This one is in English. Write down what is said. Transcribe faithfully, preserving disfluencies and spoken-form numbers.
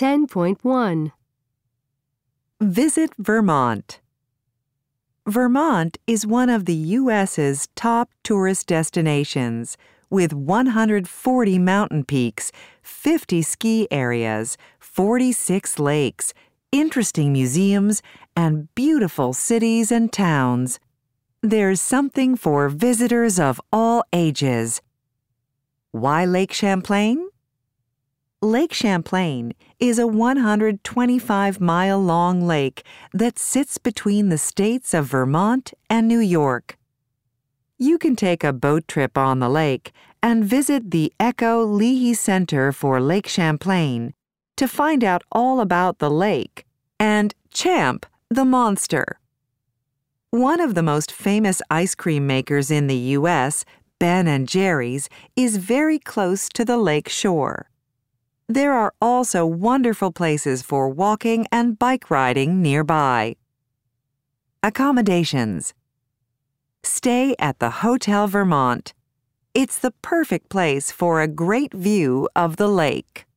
ten point one. Visit Vermont. Vermont is one of the U S's top tourist destinations, with one hundred forty mountain peaks, fifty ski areas, forty-six lakes, interesting museums, and beautiful cities and towns. There's something for visitors of all ages. Why Lake Champlain? Lake Champlain is a one hundred twenty-five mile long lake that sits between the states of Vermont and New York. You can take a boat trip on the lake and visit the Echo Leahy Center for Lake Champlain to find out all about the lake and Champ, the monster. One of the most famous ice cream makers in the U S, Ben and Jerry's, is very close to the lake shore. There are also wonderful places for walking and bike riding nearby. Accommodations. Stay at the Hotel Vermont. It's the perfect place for a great view of the lake.